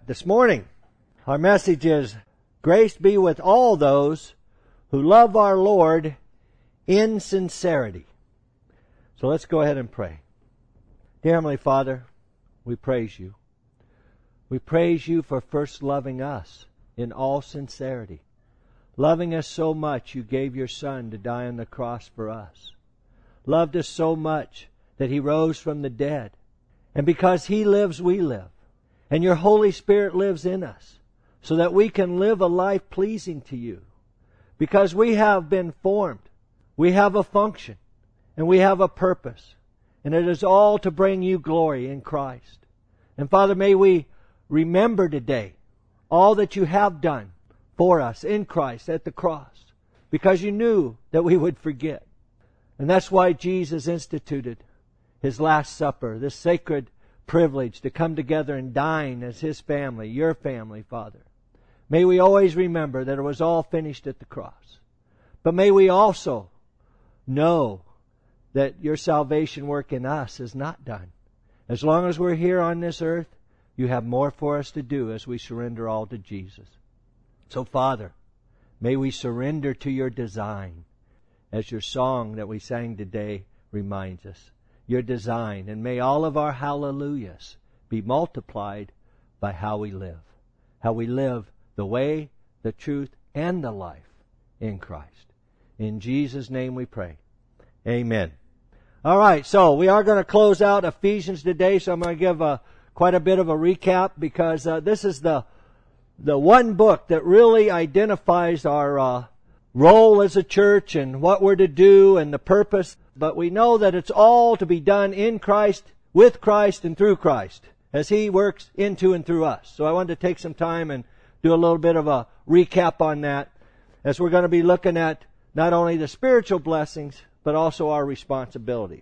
This morning, our message is, Grace be with all those who love our Lord in sincerity. So let's go ahead and pray. Dear Heavenly Father, we praise you. We praise you for first loving us in all sincerity. Loving us so much, you gave your Son to die on the cross for us. Loved us so much that He rose from the dead. And because He lives, we live. And your Holy Spirit lives in us so that we can live a life pleasing to you. Because we have been formed. We have a function. And we have a purpose. And it is all to bring you glory in Christ. And Father, may we remember today all that you have done for us in Christ at the cross. Because you knew that we would forget. And that's why Jesus instituted His Last Supper, this sacred privilege to come together and dine as His family, your family, Father. May we always remember that it was all finished at the cross. But may we also know that your salvation work in us is not done. As long as we're here on this earth, you have more for us to do as we surrender all to Jesus. So, Father, may we surrender to your design, as your song that we sang today reminds us. Your design, and may all of our hallelujahs be multiplied by how we live. How we live the way, the truth, and the life in Christ. In Jesus' name we pray. Amen. All right, so we are going to close out Ephesians today, so I'm going to give quite a bit of a recap because this is the one book that really identifies our role as a church and what we're to do and the purpose. But we know that it's all to be done in Christ, with Christ, and through Christ as He works into and through us. So I wanted to take some time and do a little bit of a recap on that as we're going to be looking at not only the spiritual blessings, but also our responsibility.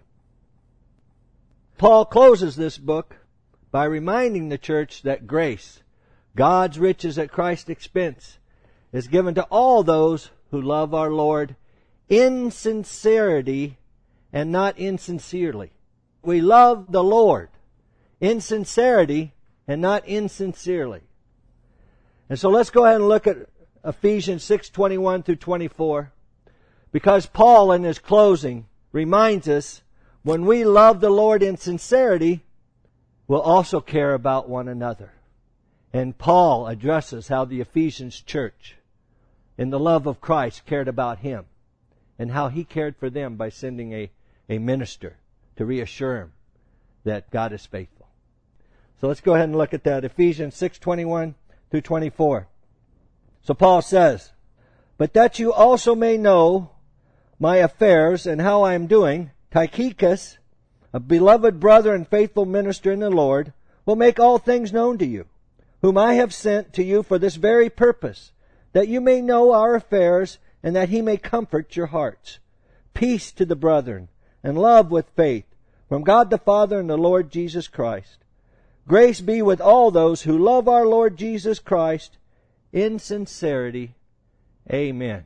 Paul closes this book by reminding the church that grace, God's riches at Christ's expense, is given to all those who love our Lord in sincerity and not insincerely. We love the Lord in sincerity and not insincerely. And so let's go ahead and look at Ephesians 6:21 through 24. Because Paul in his closing reminds us when we love the Lord in sincerity, we'll also care about one another. And Paul addresses how the Ephesians church in the love of Christ cared about him and how he cared for them by sending a minister to reassure him that God is faithful. So let's go ahead and look at that. Ephesians 6:21 through 24. So Paul says, "But that you also may know my affairs and how I am doing, Tychicus, a beloved brother and faithful minister in the Lord, will make all things known to you, whom I have sent to you for this very purpose, that you may know our affairs and that he may comfort your hearts. Peace to the brethren, and love with faith, from God the Father and the Lord Jesus Christ. Grace be with all those who love our Lord Jesus Christ in sincerity. Amen."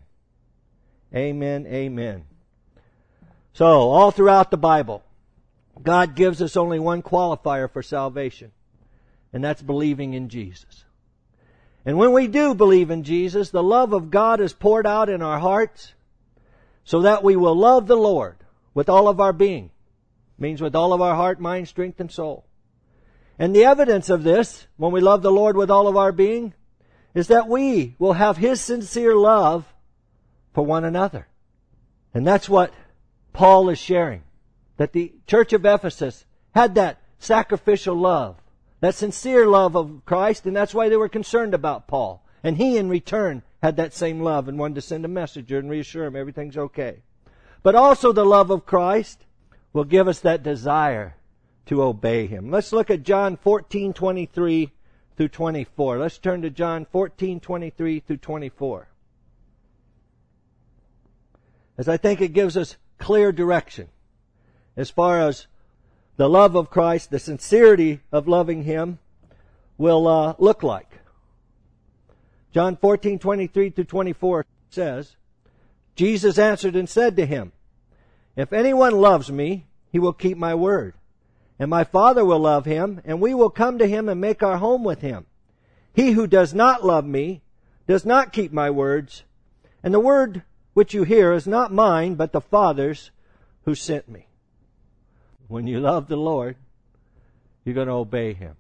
Amen, amen. So, all throughout the Bible, God gives us only one qualifier for salvation, and that's believing in Jesus. And when we do believe in Jesus, the love of God is poured out in our hearts so that we will love the Lord with all of our being. Means with all of our heart, mind, strength, and soul. And the evidence of this, when we love the Lord with all of our being, is that we will have His sincere love for one another. And that's what Paul is sharing. That the church of Ephesus had that sacrificial love, that sincere love of Christ, and that's why they were concerned about Paul. And he, in return, had that same love and wanted to send a messenger and reassure him everything's okay. But also the love of Christ will give us that desire to obey Him. Let's look at John 14:23 through 24. Let's turn to John 14:23 through 24. As I think it gives us clear direction as far as the love of Christ, the sincerity of loving Him will look like. John 14:23 through 24 says, "Jesus answered and said to him, 'If anyone loves me, he will keep my word. And my Father will love him, and we will come to him and make our home with him. He who does not love me does not keep my words, and the word which you hear is not mine, but the Father's who sent me. When you love the Lord, you're going to obey Him.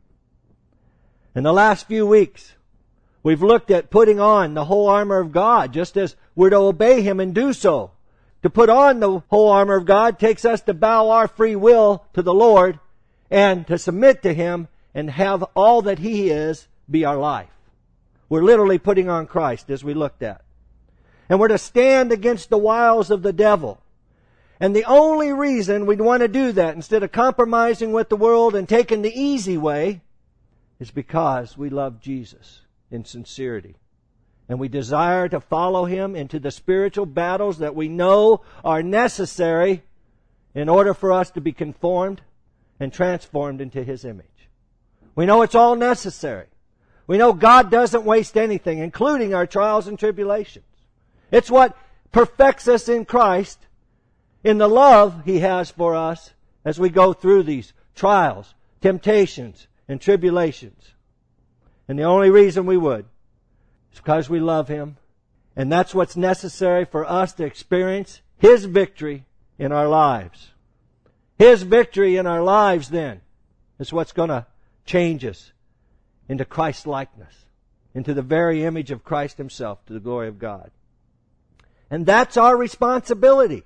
In the last few weeks, we've looked at putting on the whole armor of God, just as we're to obey Him and do so. To put on the whole armor of God takes us to bow our free will to the Lord and to submit to Him and have all that He is be our life. We're literally putting on Christ, as we looked at. And we're to stand against the wiles of the devil. And the only reason we'd want to do that, instead of compromising with the world and taking the easy way, is because we love Jesus in sincerity. And we desire to follow Him into the spiritual battles that we know are necessary in order for us to be conformed and transformed into His image. We know it's all necessary. We know God doesn't waste anything, including our trials and tribulations. It's what perfects us in Christ, in the love He has for us as we go through these trials, temptations, and tribulations. And the only reason we would is because we love Him. And that's what's necessary for us to experience His victory in our lives. His victory in our lives, then, is what's going to change us into Christ-likeness, into the very image of Christ Himself, to the glory of God. And that's our responsibility.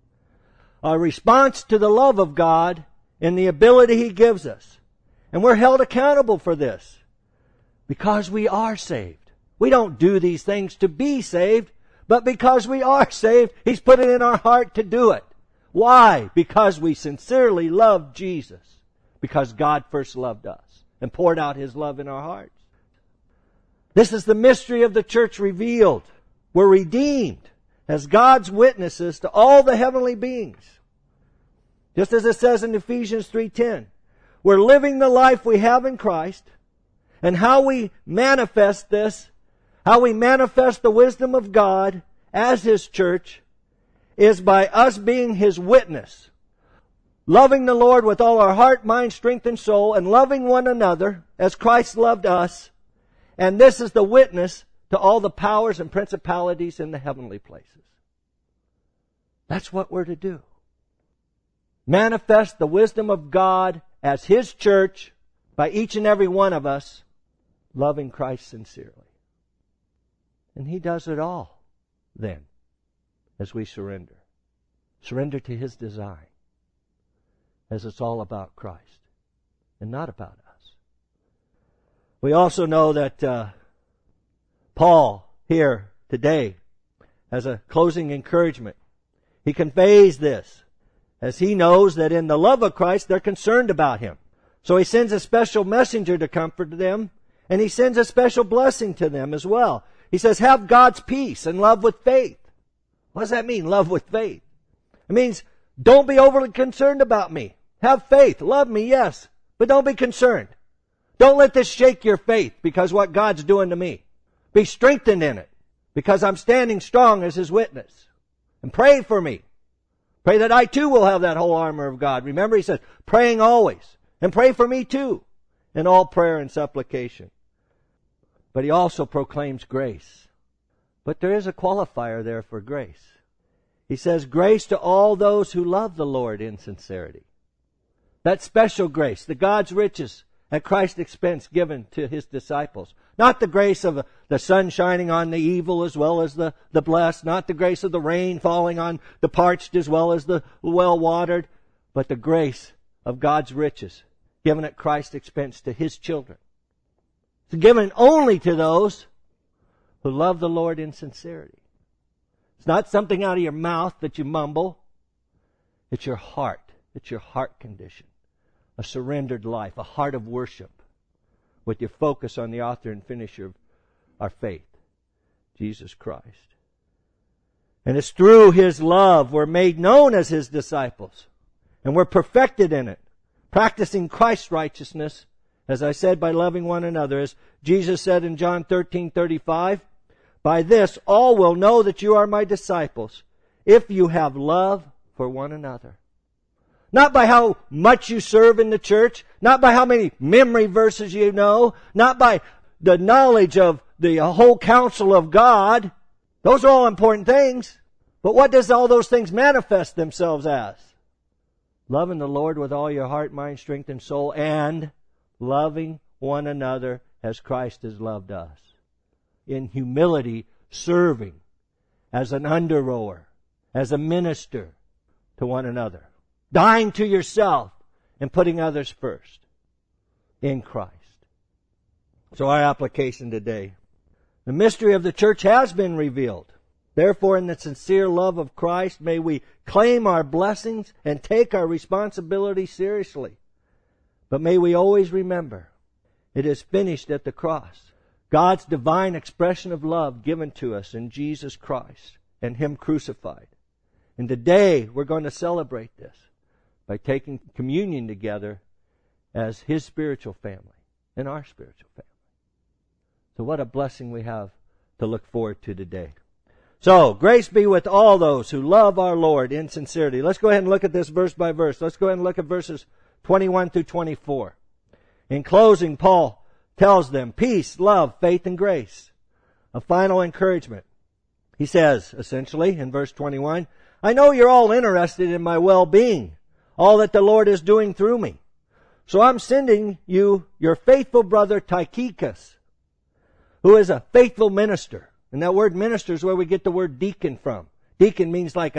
Our response to the love of God and the ability He gives us. And we're held accountable for this because we are saved. We don't do these things to be saved, but because we are saved, He's put it in our heart to do it. Why? Because we sincerely love Jesus. Because God first loved us and poured out His love in our hearts. This is the mystery of the church revealed. We're redeemed as God's witnesses to all the heavenly beings. Just as it says in Ephesians 3:10. We're living the life we have in Christ, and how we manifest this, how we manifest the wisdom of God as His church, is by us being His witness. Loving the Lord with all our heart, mind, strength, and soul, and loving one another as Christ loved us. And this is the witness to all the powers and principalities in the heavenly places. That's what we're to do. Manifest the wisdom of God as His church by each and every one of us loving Christ sincerely. And He does it all then as we surrender. Surrender to His design, as it's all about Christ and not about us. We also know that Paul here today, as a closing encouragement, he conveys this as he knows that in the love of Christ they're concerned about him. So he sends a special messenger to comfort them, and he sends a special blessing to them as well. He says, have God's peace and love with faith. What does that mean, love with faith? It means don't be overly concerned about me. Have faith. Love me, yes, but don't be concerned. Don't let this shake your faith because what God's doing to me. Be strengthened in it because I'm standing strong as His witness. And pray for me. Pray that I too will have that whole armor of God. Remember, he says, praying always. And pray for me too, in all prayer and supplication. But he also proclaims grace. But there is a qualifier there for grace. He says, grace to all those who love the Lord in sincerity. That special grace, the God's riches at Christ's expense given to His disciples. Not the grace of the sun shining on the evil as well as the blessed. Not the grace of the rain falling on the parched as well as the well-watered. But the grace of God's riches given at Christ's expense to His children. It's given only to those who love the Lord in sincerity. It's not something out of your mouth that you mumble. It's your heart. It's your heart condition. A surrendered life, a heart of worship, with your focus on the author and finisher of our faith, Jesus Christ. And it's through His love we're made known as His disciples. And we're perfected in it, practicing Christ's righteousness, as I said, by loving one another. As Jesus said in John 13:35, by this all will know that you are my disciples, if you have love for one another. Not by how much you serve in the church, not by how many memory verses you know, not by the knowledge of the whole counsel of God. Those are all important things. But what does all those things manifest themselves as? Loving the Lord with all your heart, mind, strength, and soul, and loving one another as Christ has loved us. In humility, serving as an under-rower, as a minister to one another. Dying to yourself and putting others first in Christ. So our application today. The mystery of the church has been revealed. Therefore, in the sincere love of Christ, may we claim our blessings and take our responsibility seriously. But may we always remember, it is finished at the cross. God's divine expression of love given to us in Jesus Christ and Him crucified. And today we're going to celebrate this by taking communion together as His spiritual family and our spiritual family. So what a blessing we have to look forward to today. So, grace be with all those who love our Lord in sincerity. Let's go ahead and look at this verse by verse. Let's go ahead and look at verses 21 through 24. In closing, Paul tells them peace, love, faith, and grace. A final encouragement. He says, essentially, in verse 21, I know you're all interested in my well-being, all that the Lord is doing through me. So I'm sending you your faithful brother Tychicus, who is a faithful minister. And that word minister is where we get the word deacon from. Deacon means like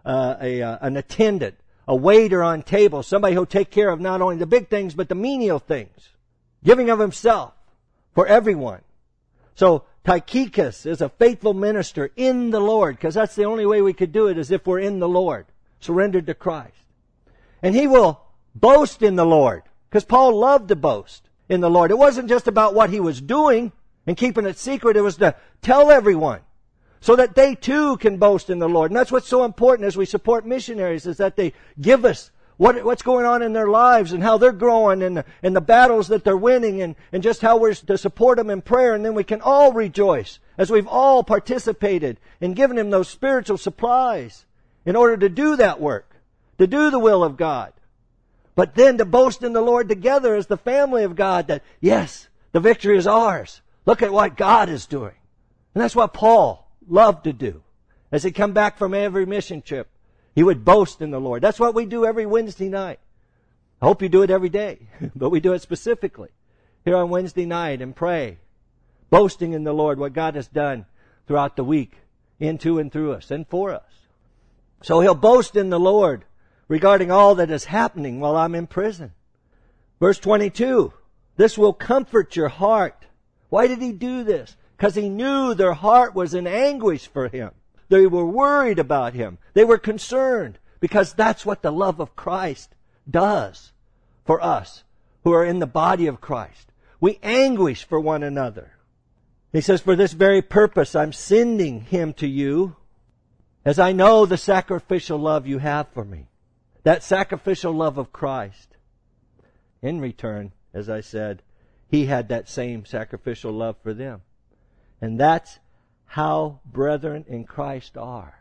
an attendant, a waiter on table, somebody who'll take care of not only the big things, but the menial things. Giving of himself for everyone. So Tychicus is a faithful minister in the Lord, because that's the only way we could do it, is if we're in the Lord, surrendered to Christ. And he will boast in the Lord, because Paul loved to boast in the Lord. It wasn't just about what he was doing and keeping it secret. It was to tell everyone so that they too can boast in the Lord. And that's what's so important as we support missionaries, is that they give us what's going on in their lives and how they're growing and the battles that they're winning and just how we're to support them in prayer. And then we can all rejoice as we've all participated in giving them those spiritual supplies in order to do that work, to do the will of God. But then to boast in the Lord together as the family of God that, yes, the victory is ours. Look at what God is doing. And that's what Paul loved to do. As he come back from every mission trip, he would boast in the Lord. That's what we do every Wednesday night. I hope you do it every day, but we do it specifically here on Wednesday night and pray, boasting in the Lord what God has done throughout the week, into and through us and for us. So he'll boast in the Lord regarding all that is happening while I'm in prison. Verse 22, this will comfort your heart. Why did he do this? Because he knew their heart was in anguish for him. They were worried about him. They were concerned, because that's what the love of Christ does for us who are in the body of Christ. We anguish for one another. He says, for this very purpose I'm sending him to you, as I know the sacrificial love you have for me. That sacrificial love of Christ. In return, as I said, he had that same sacrificial love for them. And that's how brethren in Christ are.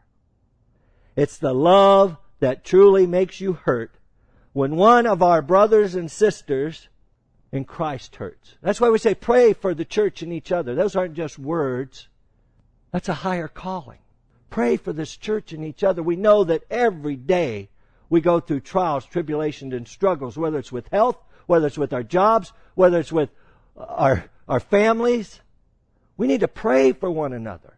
It's the love that truly makes you hurt when one of our brothers and sisters in Christ hurts. That's why we say pray for the church and each other. Those aren't just words. That's a higher calling. Pray for this church and each other. We know that every day we go through trials, tribulations, and struggles, whether it's with health, whether it's with our jobs, whether it's with our families. We need to pray for one another,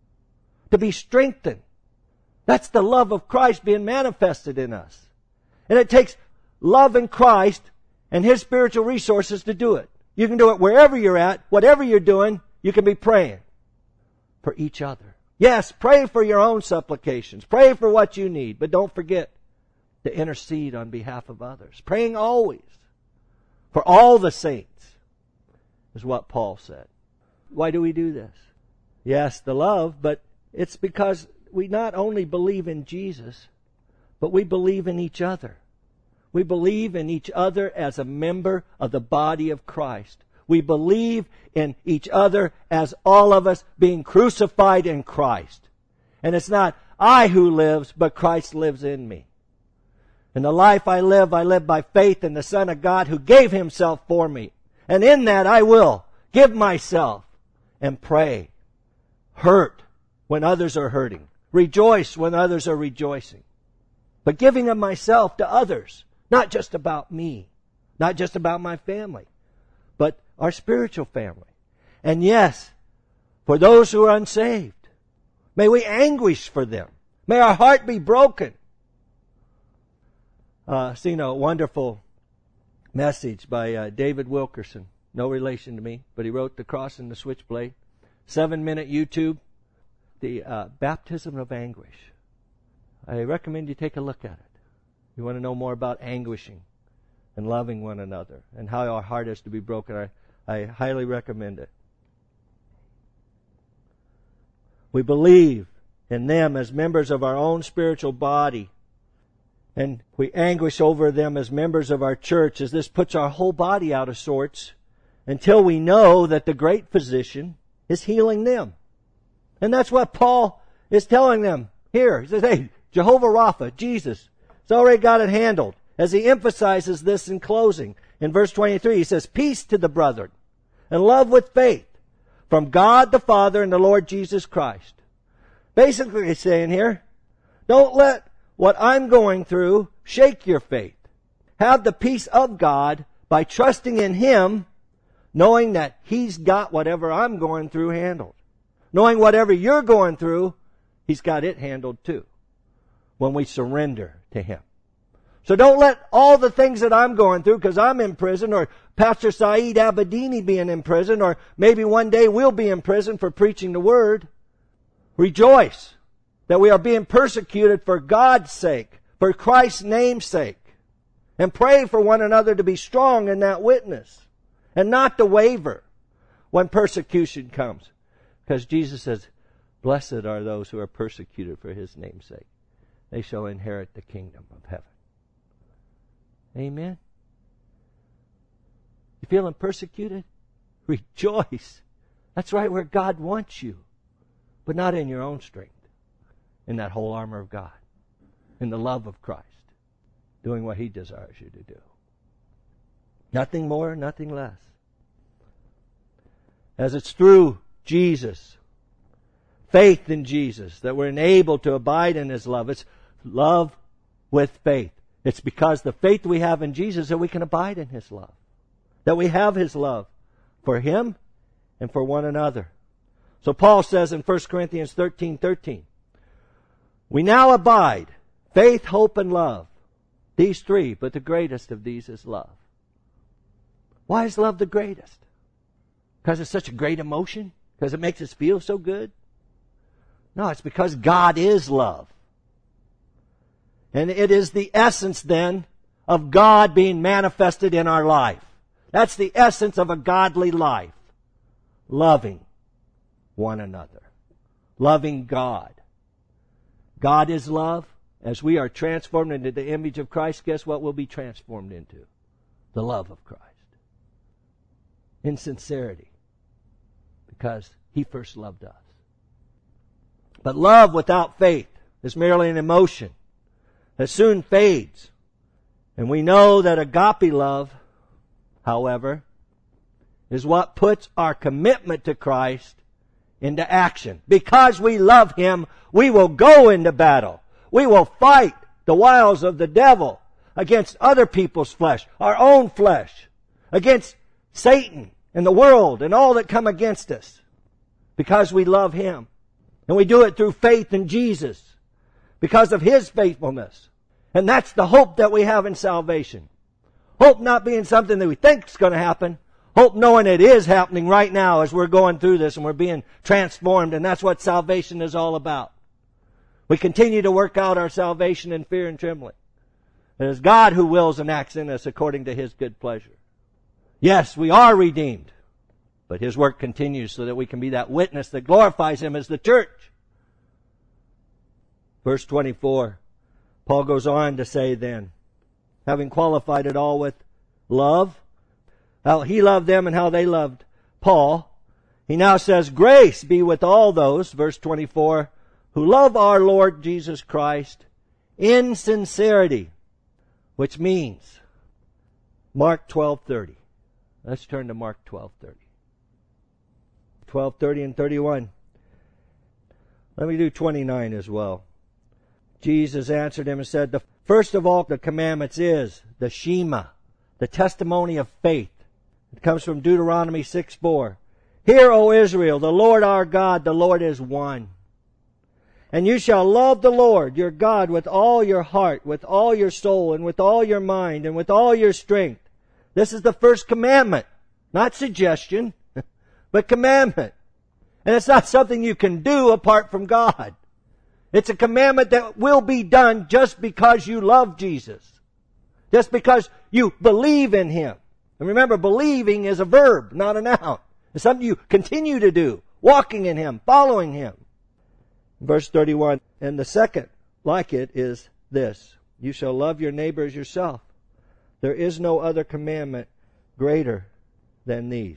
to be strengthened. That's the love of Christ being manifested in us. And it takes love in Christ and His spiritual resources to do it. You can do it wherever you're at, whatever you're doing, you can be praying for each other. Yes, pray for your own supplications. Pray for what you need, but don't forget to intercede on behalf of others. Praying always for all the saints is what Paul said. Why do we do this? Yes, the love, but it's because we not only believe in Jesus, but we believe in each other. We believe in each other as a member of the body of Christ. We believe in each other as all of us being crucified in Christ. And it's not I who lives, but Christ lives in me. And the life I live by faith in the Son of God who gave Himself for me. And in that I will give myself, and pray. Hurt when others are hurting. Rejoice when others are rejoicing. But giving of myself to others, not just about me, not just about my family, but our spiritual family. And yes, for those who are unsaved, may we anguish for them. May our heart be broken. Seen a wonderful message by David Wilkerson. No relation to me, but he wrote The Cross and the Switchblade. 7-minute YouTube. The baptism of anguish. I recommend you take a look at it. You want to know more about anguishing and loving one another and how our heart is to be broken. I highly recommend it. We believe in them as members of our own spiritual body, and we anguish over them as members of our church, as this puts our whole body out of sorts until we know that the great physician is healing them. And that's what Paul is telling them here. He says, hey, Jehovah Rapha, Jesus, has already got it handled. As he emphasizes this in closing, in verse 23, he says, peace to the brethren and love with faith from God the Father and the Lord Jesus Christ. Basically he's saying here, don't let what I'm going through shake your faith. Have the peace of God by trusting in Him, knowing that He's got whatever I'm going through handled. Knowing whatever you're going through, He's got it handled too, when we surrender to Him. So don't let all the things that I'm going through, because I'm in prison, or Pastor Saeed Abedini being in prison, or maybe one day we'll be in prison for preaching the Word. Rejoice that we are being persecuted for God's sake, for Christ's name's sake. And pray for one another to be strong in that witness, and not to waver when persecution comes. Because Jesus says, blessed are those who are persecuted for His name's sake. They shall inherit the kingdom of heaven. Amen. You feeling persecuted? Rejoice. That's right where God wants you. But not in your own strength. In that whole armor of God. In the love of Christ. Doing what He desires you to do. Nothing more, nothing less. As it's through Jesus, faith in Jesus, that we're enabled to abide in His love. It's love with faith. It's because the faith we have in Jesus that we can abide in His love. That we have His love for Him and for one another. So Paul says in 1 Corinthians 13:13, we now abide, faith, hope, and love. These three, but the greatest of these is love. Why is love the greatest? Because it's such a great emotion? Because it makes us feel so good? No, it's because God is love. And it is the essence then of God being manifested in our life. That's the essence of a godly life. Loving one another. Loving God. God is love. As we are transformed into the image of Christ, guess what we'll be transformed into? The love of Christ. In sincerity. Because He first loved us. But love without faith is merely an emotion that soon fades. And we know that agape love, however, is what puts our commitment to Christ into action. Because we love Him, we will go into battle. We will fight the wiles of the devil against other people's flesh, our own flesh, against Satan and the world and all that come against us. Because we love Him. And we do it through faith in Jesus. Because of His faithfulness. And that's the hope that we have in salvation. Hope not being something that we think is going to happen. Hope knowing it is happening right now as we're going through this and we're being transformed. And that's what salvation is all about. We continue to work out our salvation in fear and trembling. It is God who wills and acts in us according to His good pleasure. Yes, we are redeemed. But His work continues so that we can be that witness that glorifies Him as the church. Verse 24, Paul goes on to say then, having qualified it all with love, how He loved them and how they loved Paul, He now says, grace be with all those, verse 24, who love our Lord Jesus Christ in sincerity, which means Mark 12:30. Let's turn to Mark 12:30. 12, 30, and 31. Let me do 29 as well. Jesus answered him and said, the first of all the commandments is the Shema, the testimony of faith. It comes from Deuteronomy 6:4. Hear, O Israel, the Lord our God, the Lord is one. And you shall love the Lord your God with all your heart, with all your soul, and with all your mind, and with all your strength. This is the first commandment. Not suggestion, but commandment. And it's not something you can do apart from God. It's a commandment that will be done just because you love Jesus. Just because you believe in Him. And remember, believing is a verb, not a noun. It's something you continue to do. Walking in Him, following Him. Verse 31, and the second like it is this. You shall love your neighbor as yourself. There is no other commandment greater than these.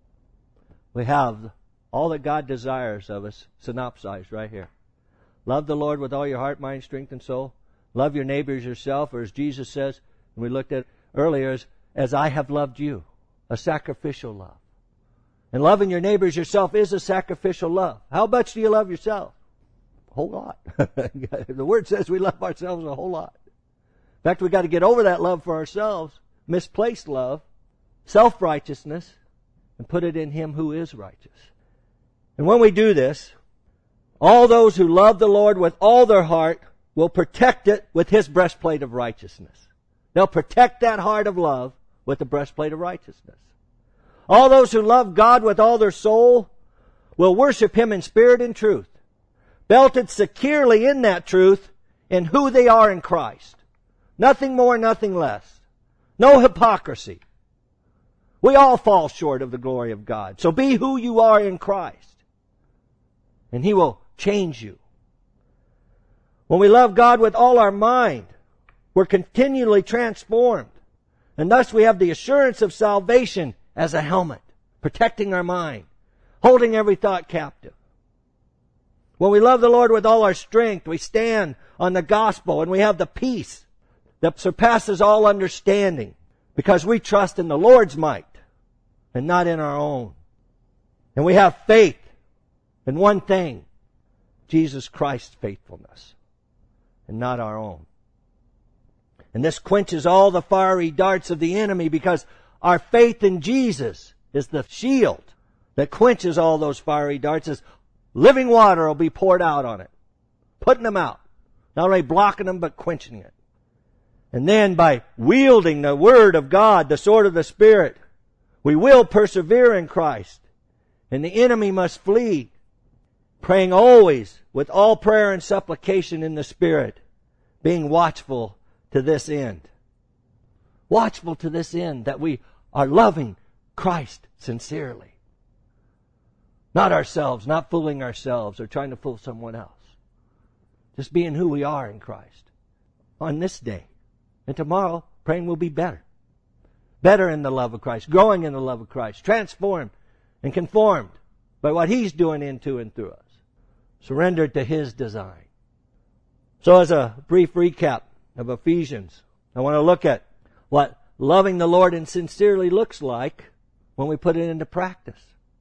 We have all that God desires of us synopsized right here. Love the Lord with all your heart, mind, strength, and soul. Love your neighbor as yourself, or as Jesus says, and we looked at earlier, as I have loved you. A sacrificial love. And loving your neighbor as yourself is a sacrificial love. How much do you love yourself? A whole lot. The Word says we love ourselves a whole lot. In fact, we've got to get over that love for ourselves, misplaced love, self-righteousness, and put it in Him who is righteous. And when we do this, all those who love the Lord with all their heart will protect it with His breastplate of righteousness. They'll protect that heart of love with the breastplate of righteousness. All those who love God with all their soul will worship Him in spirit and truth, belted securely in that truth in who they are in Christ. Nothing more, nothing less. No hypocrisy. We all fall short of the glory of God. So be who you are in Christ. And He will change you. When we love God with all our mind, we're continually transformed. And thus we have the assurance of salvation as a helmet, protecting our mind, holding every thought captive. When we love the Lord with all our strength, we stand on the gospel and we have the peace that surpasses all understanding because we trust in the Lord's might and not in our own. And we have faith in one thing, Jesus Christ's faithfulness and not our own. And this quenches all the fiery darts of the enemy because our faith in Jesus is the shield that quenches all those fiery darts. As living water will be poured out on it, putting them out. Not only blocking them, but quenching it. And then by wielding the Word of God, the sword of the Spirit, we will persevere in Christ. And the enemy must flee, praying always with all prayer and supplication in the Spirit, being watchful to this end. Watchful to this end, that we are loving Christ sincerely. Not ourselves, not fooling ourselves or trying to fool someone else. Just being who we are in Christ on this day. And tomorrow, praying we'll be better. Better in the love of Christ, growing in the love of Christ, transformed and conformed by what He's doing into and through us. Surrendered to His design. So as a brief recap of Ephesians, I want to look at what loving the Lord and sincerely looks like when we put it into practice.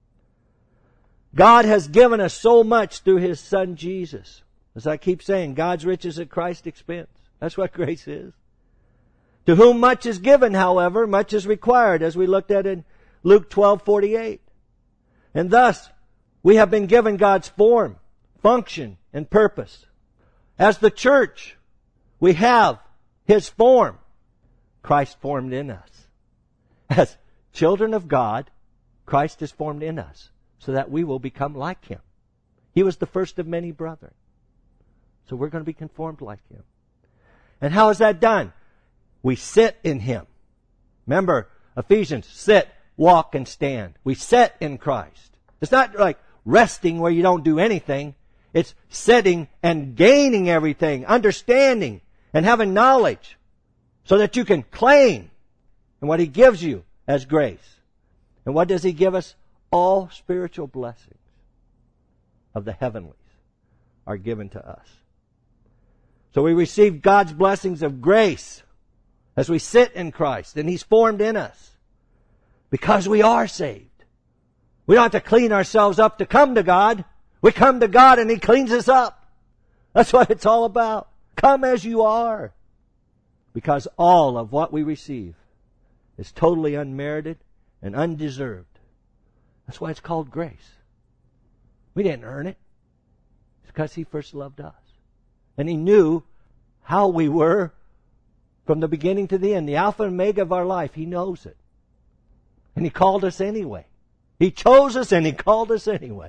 God has given us so much through His Son Jesus. As I keep saying, God's riches at Christ's expense. That's what grace is. To whom much is given, however, much is required, as we looked at in Luke 12:48. And thus, we have been given God's form, function, and purpose. As the church, we have His form. Christ formed in us. As children of God, Christ is formed in us so that we will become like Him. He was the first of many brethren. So we're going to be conformed like Him. And how is that done? We sit in Him. Remember, Ephesians, sit, walk, and stand. We sit in Christ. It's not like resting where you don't do anything. It's sitting and gaining everything, understanding, and having knowledge so that you can claim and what He gives you as grace. And what does He give us? All spiritual blessings of the heavenlies are given to us. So we receive God's blessings of grace as we sit in Christ, and He's formed in us because we are saved. We don't have to clean ourselves up to come to God. We come to God and He cleans us up. That's what it's all about. Come as you are. Because all of what we receive is totally unmerited and undeserved. That's why it's called grace. We didn't earn it. It's because He first loved us. And He knew how we were from the beginning to the end. The Alpha and Omega of our life. He knows it. And He called us anyway. He chose us and He called us anyway.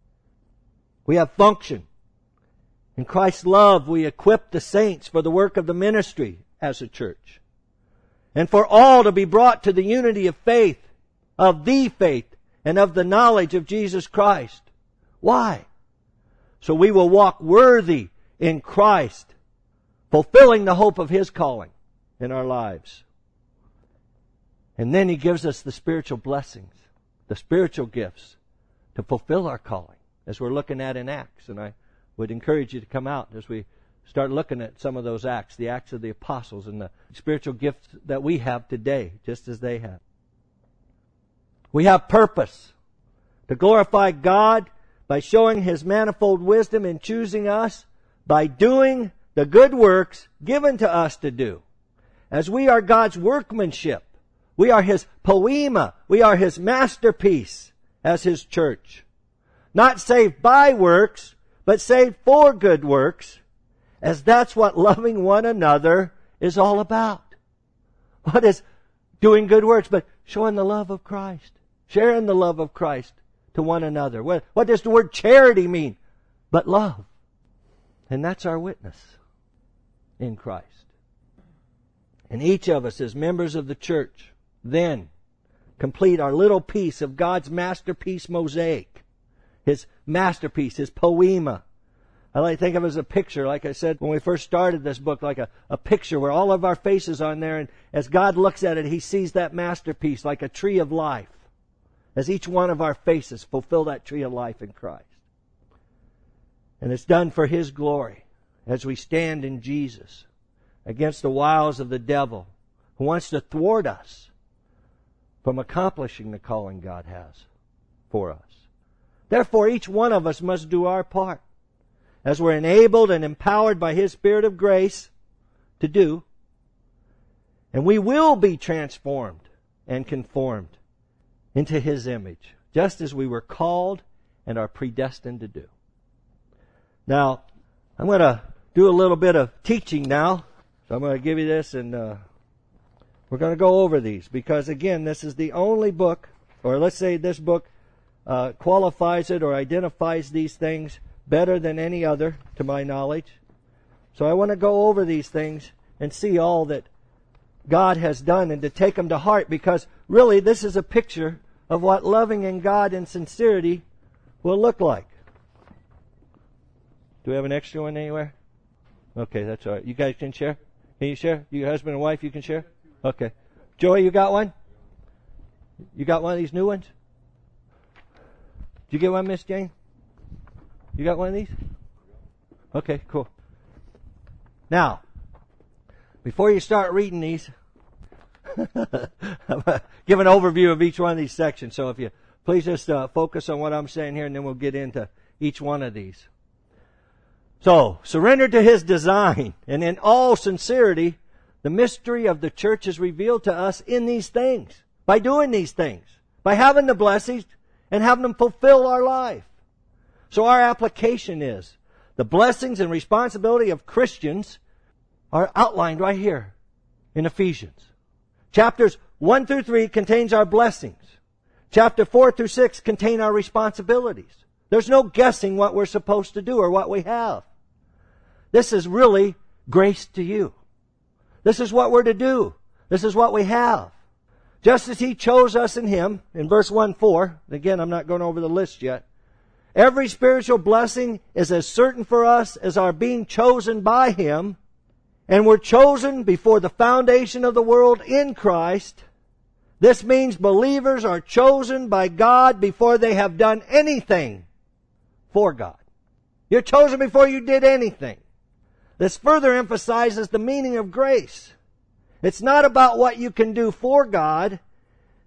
We have function. In Christ's love, we equip the saints for the work of the ministry as a church. And for all to be brought to the unity of faith, of the faith, and of the knowledge of Jesus Christ. Why? So we will walk worthy in Christ, fulfilling the hope of His calling in our lives. And then He gives us the spiritual blessings, the spiritual gifts to fulfill our calling, as we're looking at in Acts. And I would encourage you to come out as we start looking at some of those Acts, the Acts of the Apostles and the spiritual gifts that we have today, just as they have. We have purpose to glorify God by showing His manifold wisdom in choosing us, by doing the good works given to us to do. As we are God's workmanship, we are His poema, we are His masterpiece as His church. Not saved by works, but saved for good works, as that's what loving one another is all about. What is doing good works but showing the love of Christ, sharing the love of Christ to one another? What does the word charity mean? But love. And that's our witness in Christ. And each of us as members of the church then complete our little piece of God's masterpiece mosaic. His masterpiece, His poema. I like to think of it as a picture, like I said when we first started this book, like a picture where all of our faces are on there, and as God looks at it, He sees that masterpiece like a tree of life. As each one of our faces fulfill that tree of life in Christ. And it's done for His glory as we stand in Jesus against the wiles of the devil who wants to thwart us from accomplishing the calling God has for us. Therefore, each one of us must do our part as we're enabled and empowered by His Spirit of grace to do. And we will be transformed and conformed into His image, just as we were called and are predestined to do. Now, I'm going to do a little bit of teaching now. So I'm going to give you this, and we're going to go over these, because again, this is the only book, or let's say this book qualifies it or identifies these things better than any other, to my knowledge. So I want to go over these things and see all that God has done and to take them to heart, because really this is a picture of what loving in God in sincerity will look like. Do we have an extra one anywhere? Okay, that's all right. You guys can share? Can you share? Your husband and wife, you can share? Okay. Joey, you got one? You got one of these new ones? Did you get one, Miss Jane? You got one of these? Okay, cool. Now, before you start reading these, I'm going to give an overview of each one of these sections. So if you please just focus on what I'm saying here, and then we'll get into each one of these. So, surrender to His design, and in all sincerity, the mystery of the church is revealed to us in these things, by doing these things, by having the blessings and having them fulfill our life. So our application is, the blessings and responsibility of Christians are outlined right here in Ephesians. Chapters 1 through 3 contains our blessings. Chapter 4 through 6 contain our responsibilities. There's no guessing what we're supposed to do or what we have. This is really grace to you. This is what we're to do. This is what we have. Just as He chose us in Him, in verse 1-4, again, I'm not going over the list yet. Every spiritual blessing is as certain for us as our being chosen by Him, and we're chosen before the foundation of the world in Christ. This means believers are chosen by God before they have done anything for God. You're chosen before you did anything. This further emphasizes the meaning of grace. It's not about what you can do for God.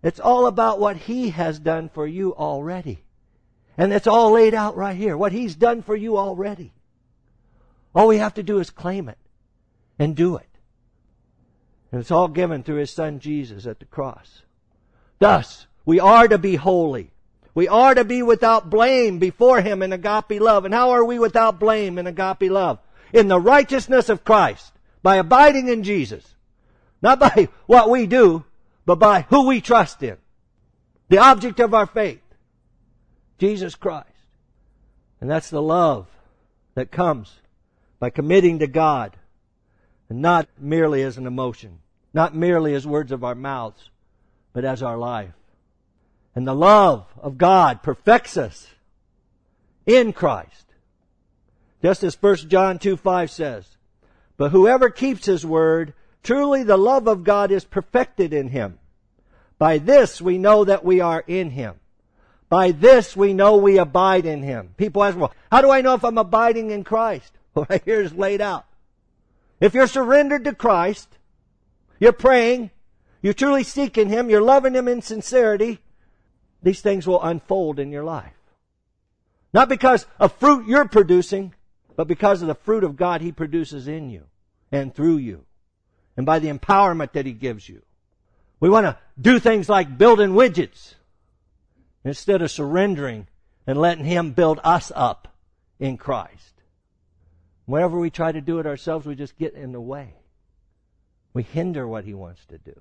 It's all about what He has done for you already. And it's all laid out right here. What He's done for you already. All we have to do is claim it and do it. And it's all given through His Son Jesus at the cross. Thus, we are to be holy. We are to be without blame before Him in agape love. And how are we without blame in agape love? In the righteousness of Christ. By abiding in Jesus. Not by what we do, but by who we trust in. The object of our faith. Jesus Christ. And that's the love that comes by committing to God. And not merely as an emotion. Not merely as words of our mouths, but as our life. And the love of God perfects us in Christ. Just as 1 John 2:5 says, but whoever keeps His word, truly the love of God is perfected in him. By this we know that we are in Him. By this we know we abide in Him. People ask, well, how do I know if I'm abiding in Christ? Well, right here is laid out. If you're surrendered to Christ, you're praying, you're truly seeking Him, you're loving Him in sincerity, these things will unfold in your life. Not because of fruit you're producing, but because of the fruit of God He produces in you and through you. And by the empowerment that He gives you. We want to do things like building widgets instead of surrendering and letting Him build us up in Christ. Whenever we try to do it ourselves, we just get in the way. We hinder what He wants to do.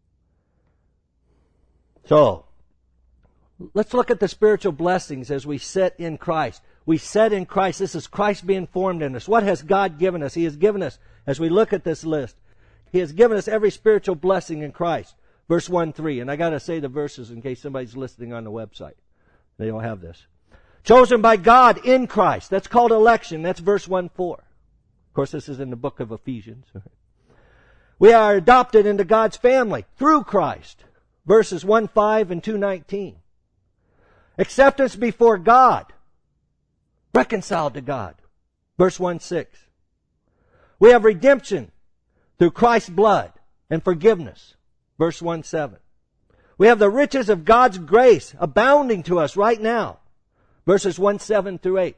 So, let's look at the spiritual blessings as we sit in Christ. We sit in Christ. This is Christ being formed in us. What has God given us? He has given us, as we look at this list, He has given us every spiritual blessing in Christ. Verse 1-3. And I got to say the verses in case somebody's listening on the website. They don't have this. Chosen by God in Christ. That's called election. That's verse 1-4. Of course, this is in the book of Ephesians. We are adopted into God's family through Christ. Verses 1-5 and 2-19. Acceptance before God. Reconciled to God. Verse 1-6. We have redemption through Christ's blood and forgiveness. Verse 1-7. We have the riches of God's grace abounding to us right now. Verses 1-7-8.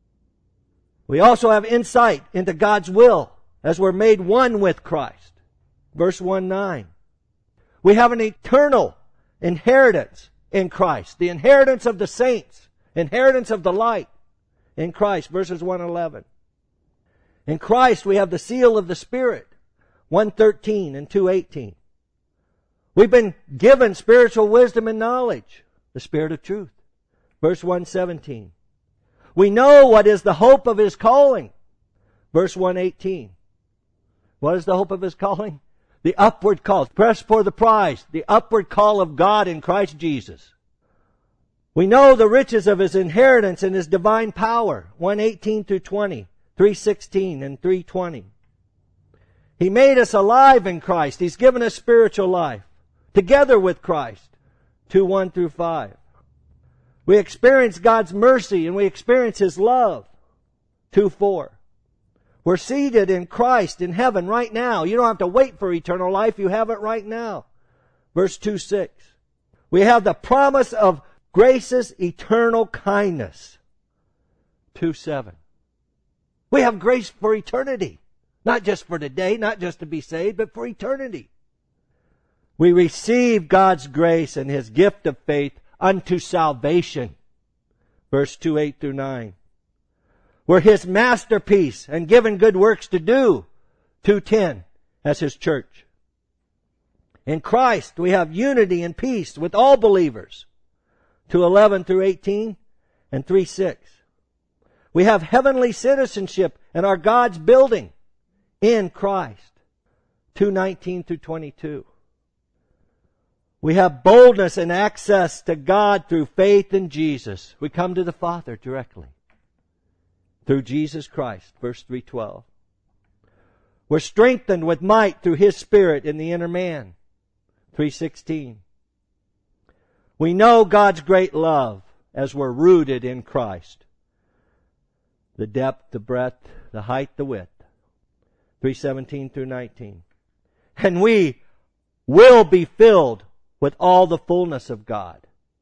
We also have insight into God's will as we're made one with Christ. Verse 1-9. We have an eternal inheritance in Christ. The inheritance of the saints. Inheritance of the light in Christ. Verses 1-11. In Christ we have the seal of the Spirit. 1:13 and 2:18. We've been given spiritual wisdom and knowledge. The Spirit of truth. Verse 1:17. We know what is the hope of His calling. Verse 1:18. What is the hope of His calling? The upward call. Press for the prize. The upward call of God in Christ Jesus. We know the riches of His inheritance and His divine power. 1:18-20. 3:16 and 3:20. He made us alive in Christ. He's given us spiritual life. Together with Christ. 2:1-5. We experience God's mercy and we experience His love. 2:4. We're seated in Christ in heaven right now. You don't have to wait for eternal life. You have it right now. Verse 2:6. We have the promise of grace's eternal kindness. 2:7. We have grace for eternity. Not just for today, not just to be saved, but for eternity. We receive God's grace and His gift of faith unto salvation. Verse 2:8-9. We're His masterpiece and given good works to do. 2:10 as His church. In Christ we have unity and peace with all believers. 2:11-18 and 3:6. We have heavenly citizenship and are God's building in Christ. 2:19-22. We have boldness and access to God through faith in Jesus. We come to the Father directly. Through Jesus Christ. Verse 3:12. We're strengthened with might through His Spirit in the inner man. 3:16. We know God's great love as we're rooted in Christ. The depth, the breadth, the height, the width. 3:17-19. And we will be filled with all the fullness of God.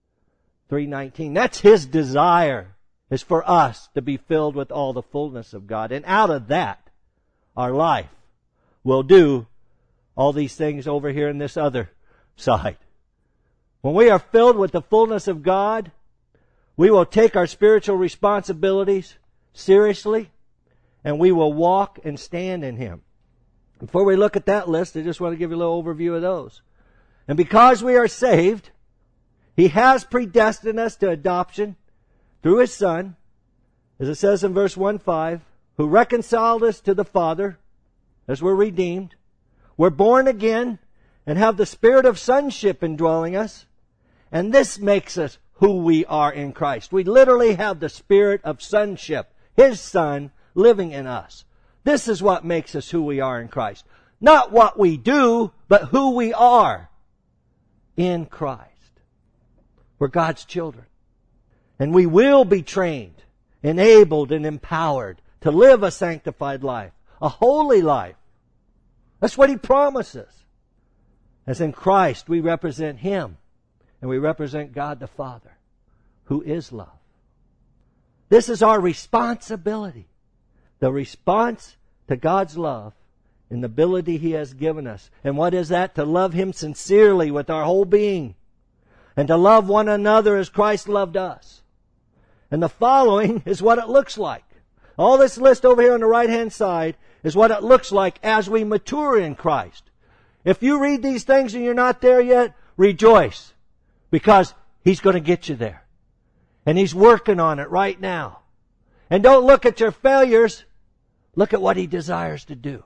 3:19. That's His desire, is for us to be filled with all the fullness of God. And out of that, our life will do all these things over here in this other side. When we are filled with the fullness of God, we will take our spiritual responsibilities seriously, and we will walk and stand in Him. Before we look at that list, I just want to give you a little overview of those. And because we are saved, He has predestined us to adoption through His Son, as it says in verse 1:5, who reconciled us to the Father, as we're redeemed. We're born again and have the spirit of sonship indwelling us. And this makes us who we are in Christ. We literally have the spirit of sonship, His Son, living in us. This is what makes us who we are in Christ. Not what we do, but who we are in Christ. We're God's children. And we will be trained, enabled, and empowered to live a sanctified life, a holy life. That's what He promises. As in Christ, we represent Him, and we represent God the Father, who is love. This is our responsibility. The response to God's love and the ability He has given us. And what is that? To love Him sincerely with our whole being. And to love one another as Christ loved us. And the following is what it looks like. All this list over here on the right-hand side is what it looks like as we mature in Christ. If you read these things and you're not there yet, rejoice. Because He's going to get you there. And He's working on it right now. And don't look at your failures. Look at what He desires to do.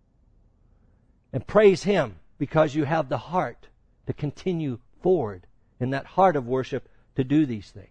And praise Him because you have the heart to continue forward in that heart of worship to do these things.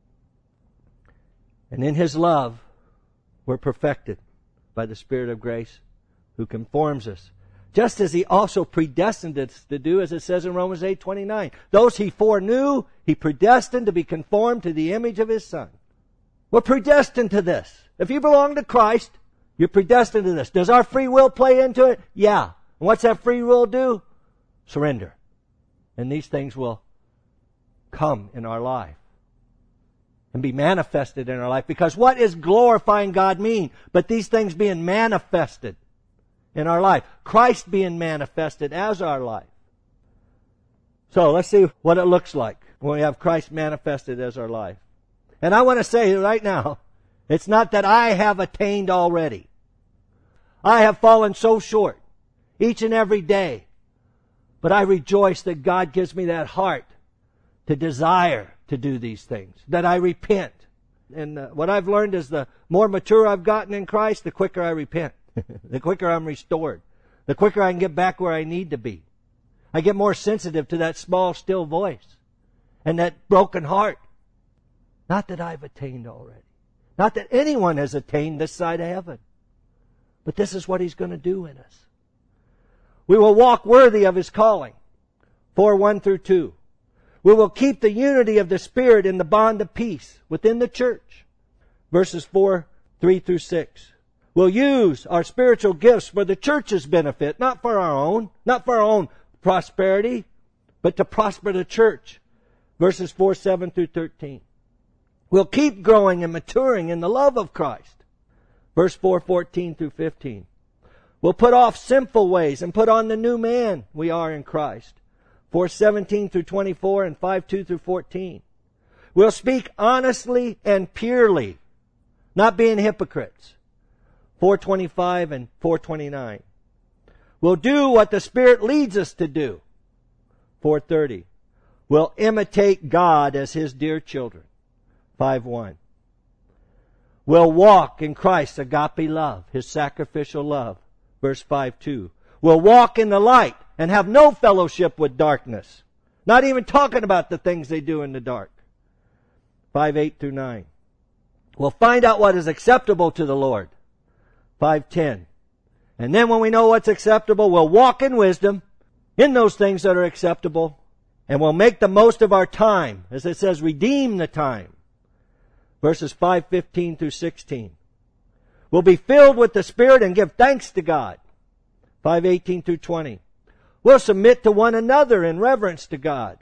And in His love, we're perfected by the Spirit of grace who conforms us. Just as He also predestined us to do, as it says in Romans 8:29. Those He foreknew, He predestined to be conformed to the image of His Son. We're predestined to this. If you belong to Christ, you're predestined to this. Does our free will play into it? Yeah. And what's that free will do? Surrender. And these things will come in our life and be manifested in our life. Because what is glorifying God mean? But these things being manifested in our life. Christ being manifested as our life. So let's see what it looks like when we have Christ manifested as our life. And I want to say right now, it's not that I have attained already. I have fallen so short each and every day. But I rejoice that God gives me that heart to desire to do these things, that I repent. And what I've learned is the more mature I've gotten in Christ, the quicker I repent. The quicker I'm restored. The quicker I can get back where I need to be. I get more sensitive to that small, still voice and that broken heart. Not that I've attained already. Not that anyone has attained this side of heaven. But this is what He's going to do in us. We will walk worthy of His calling. 4:1-2. We will keep the unity of the Spirit in the bond of peace within the church. Verses 4:3-6. We'll use our spiritual gifts for the church's benefit, not for our own prosperity, but to prosper the church. Verses 4:7-13. We'll keep growing and maturing in the love of Christ. Verse 4:14-15. We'll put off sinful ways and put on the new man we are in Christ. 4:17-24 and 5:2-14. We'll speak honestly and purely, not being hypocrites. 4:25 and 4:29. We'll do what the Spirit leads us to do. 4:30. We'll imitate God as His dear children. 5:1. We'll walk in Christ's agape love, His sacrificial love. Verse 5:2. We'll walk in the light and have no fellowship with darkness. Not even talking about the things they do in the dark. 5:8-9. We'll find out what is acceptable to the Lord. 5:10. And then when we know what's acceptable, we'll walk in wisdom in those things that are acceptable. And we'll make the most of our time. As it says, redeem the time. Verses 5:15-16. We'll be filled with the Spirit and give thanks to God. 5:18-20. We'll submit to one another in reverence to God.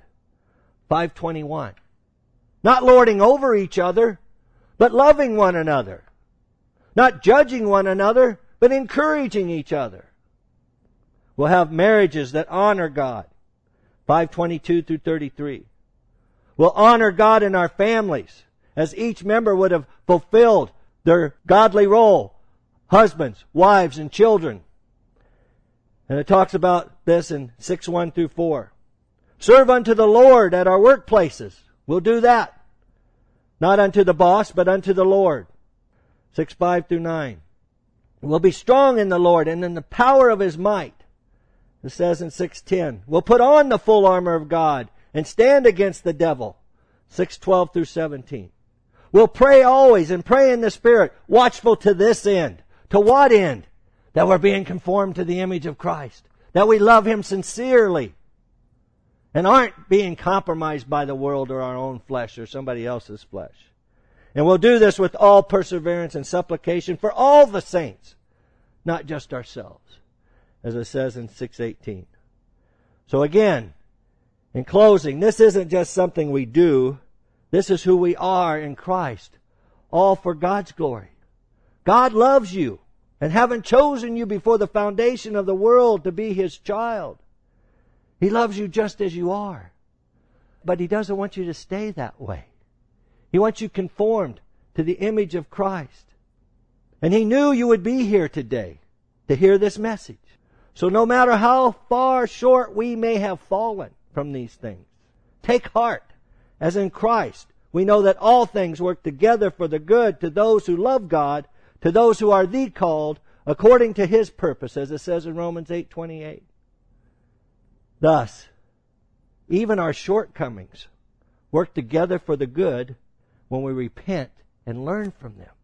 5:21. Not lording over each other, but loving one another. Not judging one another, but encouraging each other. We'll have marriages that honor God. 5:22 through 33. We'll honor God in our families, as each member would have fulfilled their godly role. Husbands, wives, and children. And it talks about this in 6:1 through 4. Serve unto the Lord at our workplaces. We'll do that. Not unto the boss, but unto the Lord. 6:5 through 9. We'll be strong in the Lord and in the power of His might. It says in 6:10. We'll put on the full armor of God and stand against the devil. 6:12 through 17. We'll pray always and pray in the Spirit, watchful to this end. To what end? That we're being conformed to the image of Christ. That we love Him sincerely. And aren't being compromised by the world or our own flesh or somebody else's flesh. And we'll do this with all perseverance and supplication for all the saints, not just ourselves, as it says in 6:18. So again, in closing, this isn't just something we do. This is who we are in Christ, all for God's glory. God loves you and haven't chosen you before the foundation of the world to be His child. He loves you just as you are. But He doesn't want you to stay that way. He wants you conformed to the image of Christ. And He knew you would be here today to hear this message. So no matter how far short we may have fallen from these things, take heart, as in Christ we know that all things work together for the good to those who love God, to those who are the called, according to His purpose, as it says in Romans 8:28. Thus, even our shortcomings work together for the good when we repent and learn from them.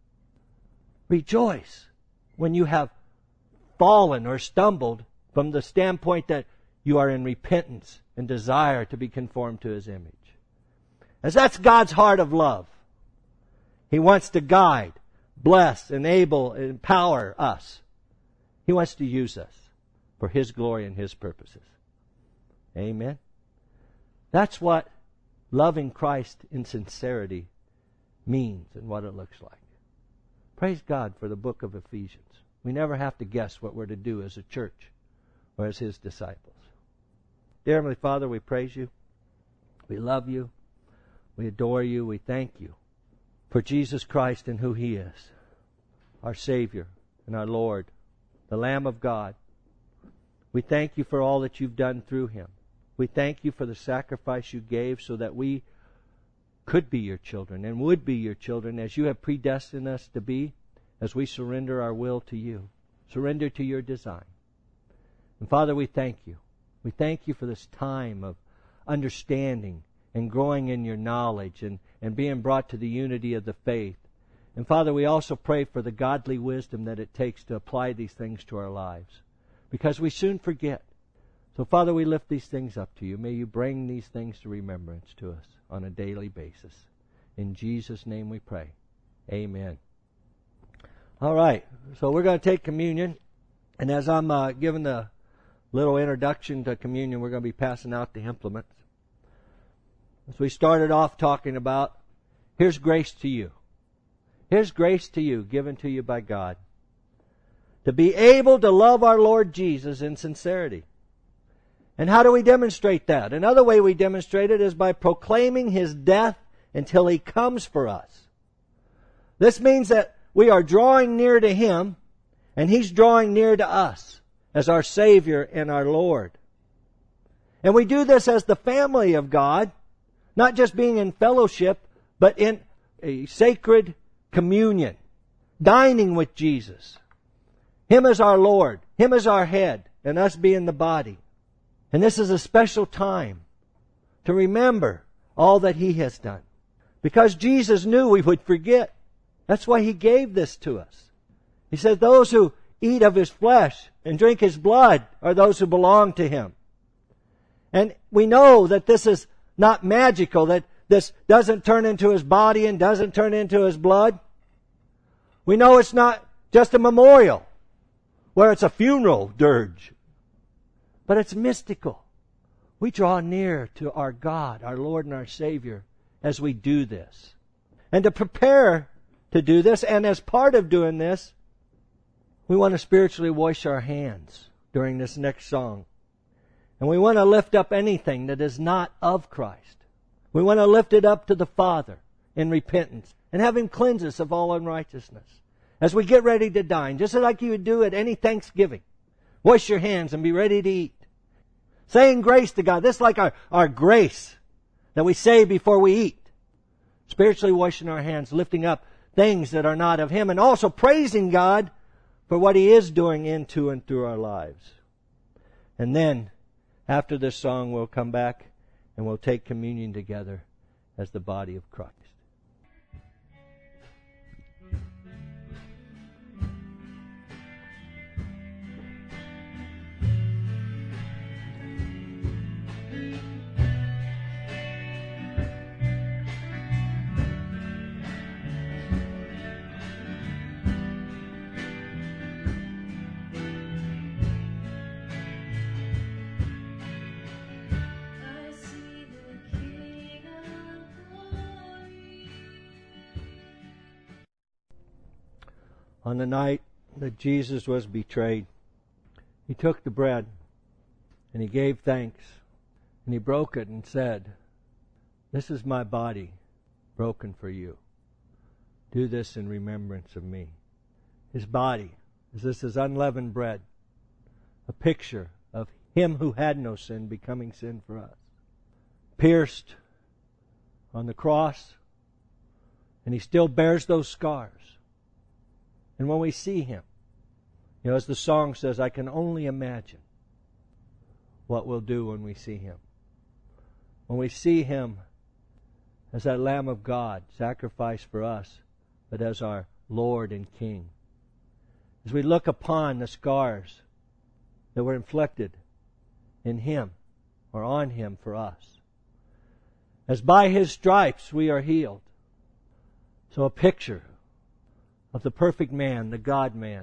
Rejoice when you have fallen or stumbled from the standpoint that you are in repentance and desire to be conformed to His image. As that's God's heart of love. He wants to guide, bless, enable, empower us. He wants to use us for His glory and His purposes. Amen. That's what loving Christ in sincerity means and what it looks like. Praise God for the book of Ephesians. We never have to guess what we're to do as a church or as His disciples. Dear Heavenly Father, we praise You. We love You. We adore You. We thank You for Jesus Christ and who He is, our Savior and our Lord, the Lamb of God. We thank You for all that You've done through Him. We thank You for the sacrifice You gave so that we could be Your children and would be Your children as You have predestined us to be, as we surrender our will to You, surrender to Your design. And Father, we thank You. We thank You for this time of understanding and growing in Your knowledge and being brought to the unity of the faith. And Father, we also pray for the godly wisdom that it takes to apply these things to our lives, because we soon forget. So Father, we lift these things up to You. May You bring these things to remembrance to us on a daily basis. In Jesus' name we pray. Amen. All right, so we're going to take communion. And as I'm giving the little introduction to communion, we're going to be passing out the implements. As we started off talking about, here's grace to you. Here's grace to you, given to you by God. To be able to love our Lord Jesus in sincerity. And how do we demonstrate that? Another way we demonstrate it is by proclaiming His death until He comes for us. This means that we are drawing near to Him, and He's drawing near to us as our Savior and our Lord. And we do this as the family of God, not just being in fellowship, but in a sacred communion, dining with Jesus. Him as our Lord, Him as our head, and us being the body. And this is a special time to remember all that He has done. Because Jesus knew we would forget. That's why He gave this to us. He said, those who eat of His flesh and drink His blood are those who belong to Him. And we know that this is not magical, that this doesn't turn into His body and doesn't turn into His blood. We know it's not just a memorial where it's a funeral dirge. But it's mystical. We draw near to our God, our Lord and our Savior, as we do this. And to prepare to do this, and as part of doing this, we want to spiritually wash our hands during this next song. And we want to lift up anything that is not of Christ. We want to lift it up to the Father in repentance and have Him cleanse us of all unrighteousness. As we get ready to dine, just like you would do at any Thanksgiving, wash your hands and be ready to eat. Saying grace to God. This is like our grace that we say before we eat. Spiritually washing our hands, lifting up things that are not of Him, and also praising God for what He is doing into and through our lives. And then, after this song, we'll come back and we'll take communion together as the body of Christ. On the night that Jesus was betrayed, He took the bread and He gave thanks and He broke it and said, "This is my body broken for you. Do this in remembrance of me." His body is this is unleavened bread, a picture of Him who had no sin becoming sin for us. Pierced on the cross, and He still bears those scars. And when we see Him, as the song says, I can only imagine what we'll do when we see Him. When we see Him as that Lamb of God sacrificed for us, but as our Lord and King. As we look upon the scars that were inflicted in Him or on Him for us. As by His stripes we are healed. So a picture of the perfect man, the God-man,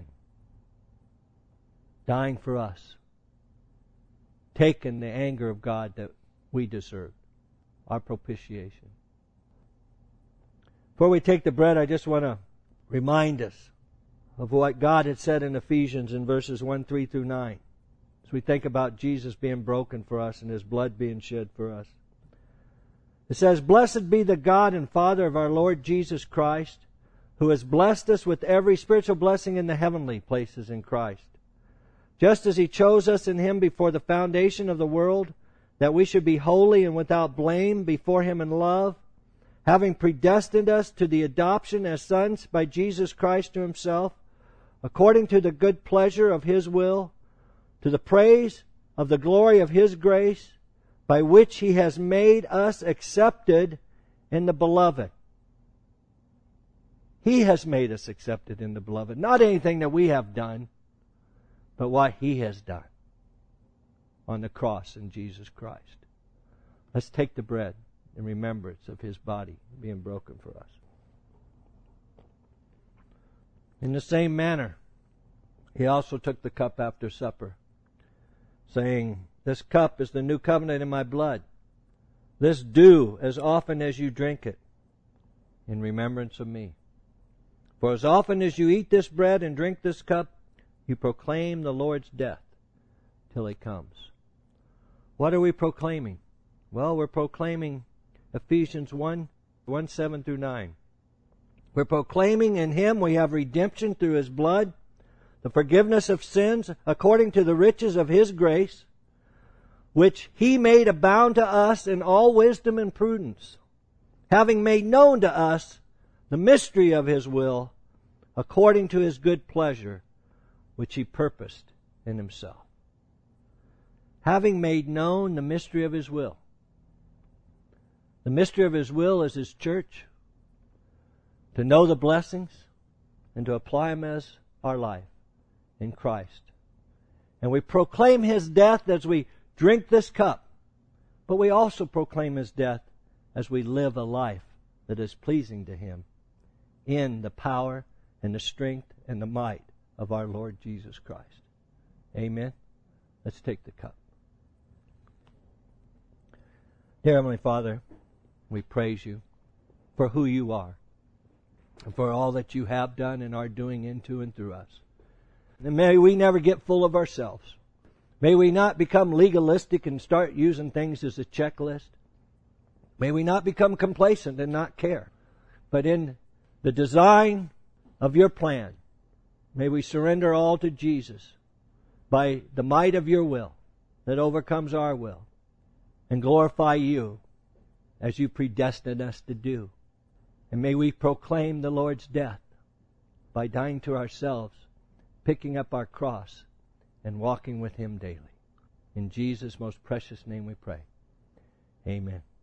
dying for us, taking the anger of God that we deserved, our propitiation. Before we take the bread, I just want to remind us of what God had said in Ephesians in verses 1, 3 through 9. As we think about Jesus being broken for us and His blood being shed for us. It says, "Blessed be the God and Father of our Lord Jesus Christ, who has blessed us with every spiritual blessing in the heavenly places in Christ. Just as He chose us in Him before the foundation of the world, that we should be holy and without blame before Him in love, having predestined us to the adoption as sons by Jesus Christ to Himself, according to the good pleasure of His will, to the praise of the glory of His grace, by which He has made us accepted in the Beloved." He has made us accepted in the Beloved. Not anything that we have done, but what He has done on the cross in Jesus Christ. Let's take the bread in remembrance of His body being broken for us. In the same manner, He also took the cup after supper, saying, "This cup is the new covenant in my blood. This do as often as you drink it in remembrance of me. For as often as you eat this bread and drink this cup, you proclaim the Lord's death till He comes." What are we proclaiming? Well, we're proclaiming Ephesians 1, 7 through 9. We're proclaiming in Him we have redemption through His blood, the forgiveness of sins according to the riches of His grace, which He made abound to us in all wisdom and prudence, having made known to us the mystery of His will, according to His good pleasure, which He purposed in Himself. Having made known the mystery of His will. The mystery of His will is His church, to know the blessings and to apply them as our life in Christ. And we proclaim His death as we drink this cup, but we also proclaim His death as we live a life that is pleasing to Him in the power and the strength and the might of our Lord Jesus Christ. Amen. Let's take the cup. Dear Heavenly Father, we praise you for who you are and for all that you have done and are doing into and through us. And may we never get full of ourselves. May we not become legalistic and start using things as a checklist. May we not become complacent and not care. But in the design of your plan, may we surrender all to Jesus by the might of your will that overcomes our will, and glorify you as you predestined us to do. And may we proclaim the Lord's death by dying to ourselves, picking up our cross, and walking with Him daily. In Jesus' most precious name we pray. Amen.